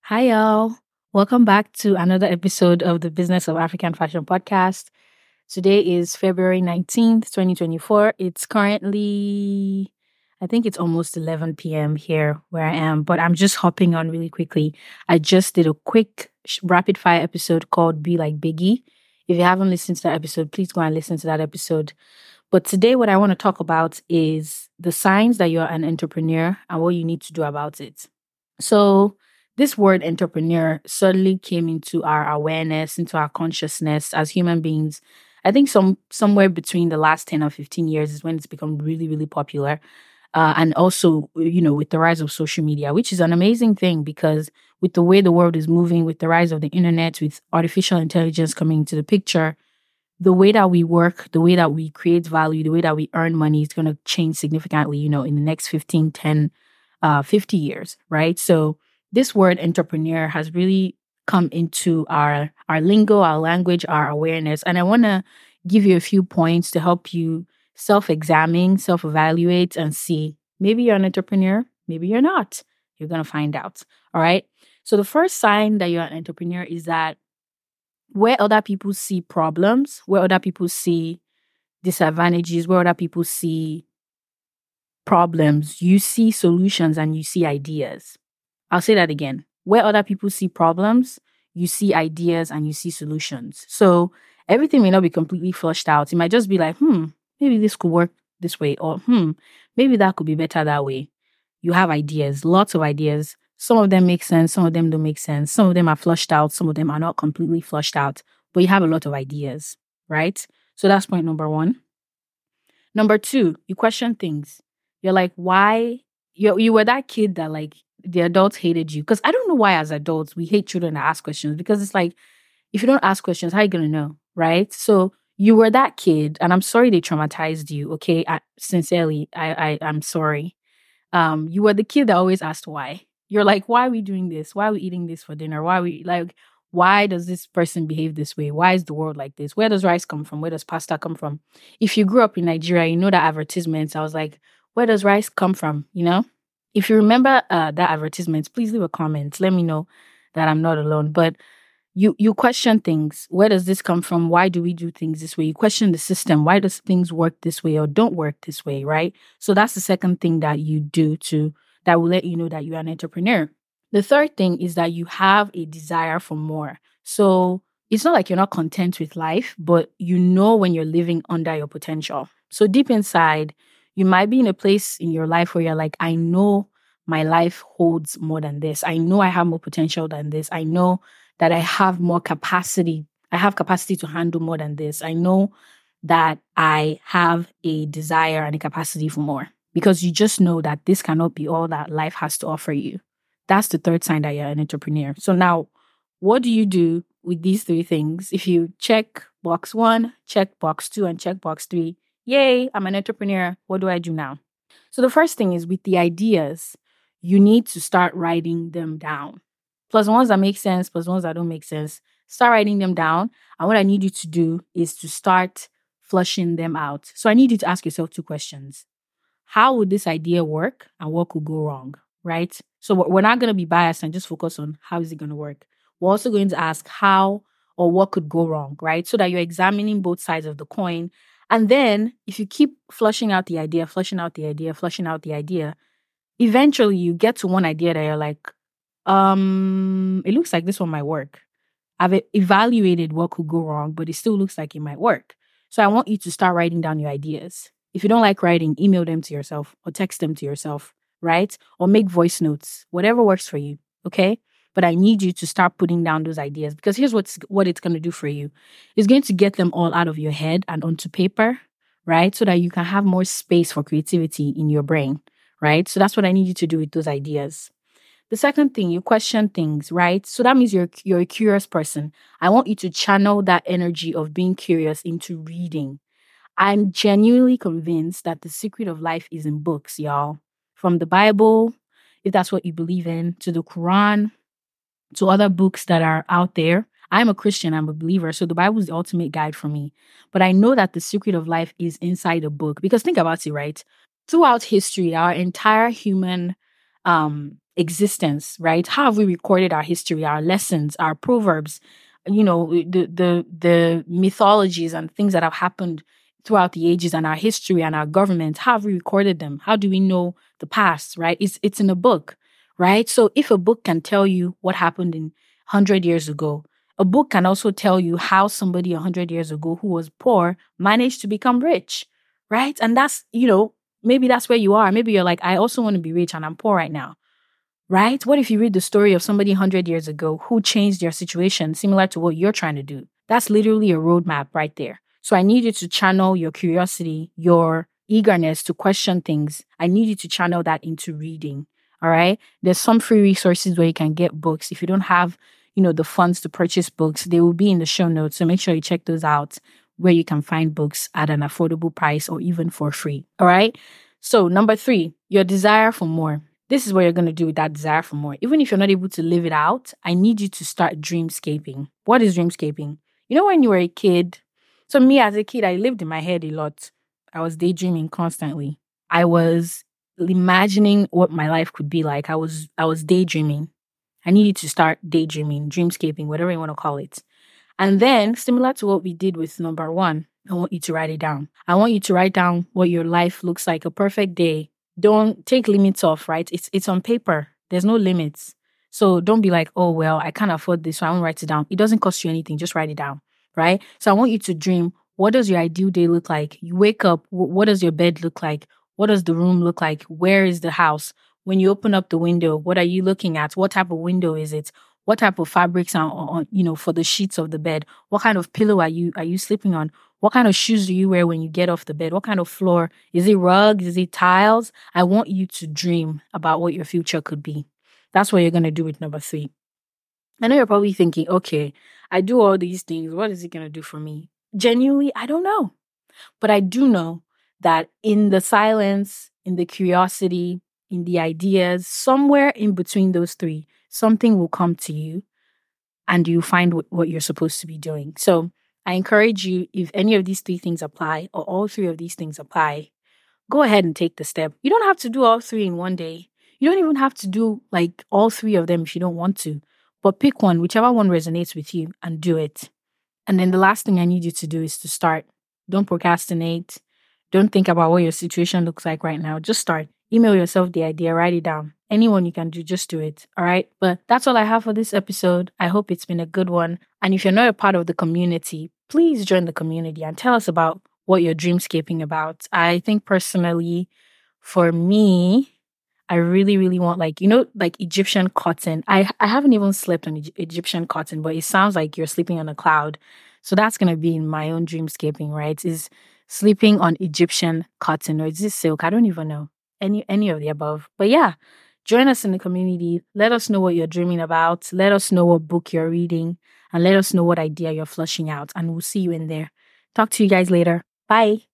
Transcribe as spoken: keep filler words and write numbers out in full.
Hi, y'all. Welcome back to another episode of the Business of African Fashion podcast. Today is February nineteenth, twenty twenty-four. It's currently, I think it's almost eleven p.m. here where I am, but I'm just hopping on really quickly. I just did a quick sh- rapid fire episode called Be Like Biggie. If you haven't listened to that episode, please go and listen to that episode. But today, what I want to talk about is the signs that you're an entrepreneur and what you need to do about it. So, this word entrepreneur suddenly came into our awareness, into our consciousness as human beings. I think some somewhere between the last ten or fifteen years is when it's become really, really popular. Uh, and also, you know, with the rise of social media, which is an amazing thing because with the way the world is moving, with the rise of the internet, with artificial intelligence coming into the picture, the way that we work, the way that we create value, the way that we earn money is going to change significantly, you know, in the next fifteen, ten, uh, fifty years, right? So this word entrepreneur has really come into our, our lingo, our language, our awareness. And I want to give you a few points to help you self-examine, self-evaluate, and see maybe you're an entrepreneur, maybe you're not. You're going to find out, all right? So the first sign that you're an entrepreneur is that where other people see problems, where other people see disadvantages, where other people see problems, you see solutions and you see ideas. I'll say that again. Where other people see problems, you see ideas and you see solutions. So everything may not be completely flushed out. It might just be like, hmm, maybe this could work this way, or hmm, maybe that could be better that way. You have ideas, lots of ideas. Some of them make sense, some of them don't make sense. Some of them are flushed out, some of them are not completely flushed out, but you have a lot of ideas, right? So that's point number one. Number two, you question things. You're like, why? You you were that kid that like the adults hated you. Because I don't know why as adults we hate children that ask questions. Because it's like, if you don't ask questions, how are you gonna know? Right? So you were that kid, and I'm sorry they traumatized you. Okay. I, sincerely, I, I I'm sorry. Um, you were the kid that always asked why. You're like, why are we doing this? Why are we eating this for dinner? Why are we like, why does this person behave this way? Why is the world like this? Where does rice come from? Where does pasta come from? If you grew up in Nigeria, you know that advertisements. I was like, where does rice come from? You know? If you remember uh, that advertisement, please leave a comment. Let me know that I'm not alone. But you you question things. Where does this come from? Why do we do things this way? You question the system. Why does things work this way or don't work this way, right? So that's the second thing that you do to that will let you know that you're an entrepreneur. The third thing is that you have a desire for more. So it's not like you're not content with life, but you know when you're living under your potential. So deep inside, you might be in a place in your life where you're like, I know my life holds more than this. I know I have more potential than this. I know that I have more capacity. I have capacity to handle more than this. I know that I have a desire and a capacity for more because you just know that this cannot be all that life has to offer you. That's the third sign that you're an entrepreneur. So now, what do you do with these three things? If you check box one, check box two, and check box three, yay, I'm an entrepreneur. What do I do now? So the first thing is with the ideas, you need to start writing them down. Plus the ones that make sense, plus the ones that don't make sense. Start writing them down. And what I need you to do is to start flushing them out. So I need you to ask yourself two questions. How would this idea work and what could go wrong, right? So we're not going to be biased and just focus on how is it going to work. We're also going to ask how or what could go wrong, right? So that you're examining both sides of the coin. And then if you keep flushing out the idea, flushing out the idea, flushing out the idea, eventually you get to one idea that you're like, um, it looks like this one might work. I've e- evaluated what could go wrong, but it still looks like it might work. So I want you to start writing down your ideas. If you don't like writing, email them to yourself or text them to yourself, right? Or make voice notes, whatever works for you, okay? But I need you to start putting down those ideas because here's what's what it's going to do for you. It's going to get them all out of your head and onto paper, right? So that you can have more space for creativity in your brain, right? So that's what I need you to do with those ideas. The second thing, you question things, right? So that means you're you're a curious person. I want you to channel that energy of being curious into reading. I'm genuinely convinced that the secret of life is in books, y'all. From the Bible, if that's what you believe in, to the Quran, to other books that are out there. I'm a Christian, I'm a believer, so the Bible is the ultimate guide for me. But I know that the secret of life is inside a book because think about it, right? Throughout history, our entire human um existence, right? How have we recorded our history, our lessons, our proverbs, you know, the the the mythologies and things that have happened throughout the ages and our history and our government? How have we recorded them? How do we know the past, right? It's it's in a book, right? So if a book can tell you what happened in one hundred years ago, a book can also tell you how somebody one hundred years ago who was poor managed to become rich, right? And that's, you know, maybe that's where you are. Maybe you're like, I also want to be rich and I'm poor right now, right? What if you read the story of somebody one hundred years ago who changed their situation similar to what you're trying to do? That's literally a roadmap right there. So I need you to channel your curiosity, your eagerness to question things. I need you to channel that into reading, all right? There's some free resources where you can get books. If you don't have, you know, the funds to purchase books, they will be in the show notes. So make sure you check those out where you can find books at an affordable price or even for free, all right? So number three, your desire for more. This is what you're going to do with that desire for more. Even if you're not able to live it out, I need you to start dreamscaping. What is dreamscaping? You know, when you were a kid, so me as a kid, I lived in my head a lot. I was daydreaming constantly. I was imagining what my life could be like. I was I was daydreaming. I need you to start daydreaming, dreamscaping, whatever you want to call it. And then, similar to what we did with number one, I want you to write it down. I want you to write down what your life looks like, a perfect day. Don't take limits off, right? It's it's on paper. There's no limits. So don't be like, oh, well, I can't afford this, so I won't write it down. It doesn't cost you anything. Just write it down, right? So I want you to dream. What does your ideal day look like? You wake up. wh- What does your bed look like? What does the room look like? Where is the house? When you open up the window, what are you looking at? What type of window is it? What type of fabrics are on, you know, for the sheets of the bed? What kind of pillow are you are you sleeping on? What kind of shoes do you wear when you get off the bed? What kind of floor? Is it rugs? Is it tiles? I want you to dream about what your future could be. That's what you're going to do with number three. I know you're probably thinking, okay, I do all these things. What is it going to do for me? Genuinely, I don't know. But I do know that in the silence, in the curiosity, in the ideas, somewhere in between those three, something will come to you and you find wh- what you're supposed to be doing. So I encourage you, if any of these three things apply or all three of these things apply, go ahead and take the step. You don't have to do all three in one day. You don't even have to do like all three of them if you don't want to. But pick one, whichever one resonates with you, and do it. And then the last thing I need you to do is to start. Don't procrastinate. Don't think about what your situation looks like right now. Just start. Email yourself the idea, write it down. Anyone you can do, just do it. All right. But that's all I have for this episode. I hope it's been a good one. And if you're not a part of the community, please join the community and tell us about what you're dreamscaping about. I think personally, for me, I really, really want like, you know, like Egyptian cotton. I I haven't even slept on Egy- Egyptian cotton, but it sounds like you're sleeping on a cloud. So that's gonna be in my own dreamscaping, right? Is sleeping on Egyptian cotton or is this silk? I don't even know. Any any of the above. But yeah, join us in the community. Let us know what you're dreaming about. Let us know what book you're reading. And let us know what idea you're flushing out. And we'll see you in there. Talk to you guys later. Bye.